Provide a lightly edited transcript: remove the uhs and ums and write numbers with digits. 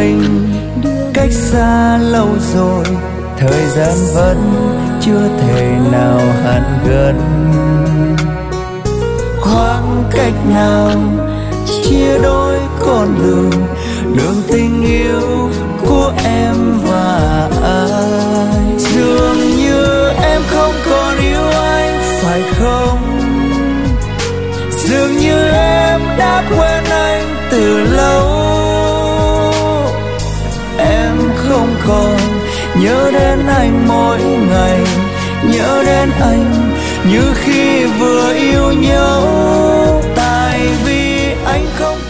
mình cách xa lâu rồi, thời gian vẫn chưa thể nào hàn gắn. Khoảng cách nào chia đôi con đường, đường tình yêu của em và anh. Dường như em không còn yêu anh phải không? Dường như em đã quên anh từ lâu. Em không còn nhớ đến anh mỗi ngày, nhớ đến anh như khi vừa yêu nhau. Tại vì anh không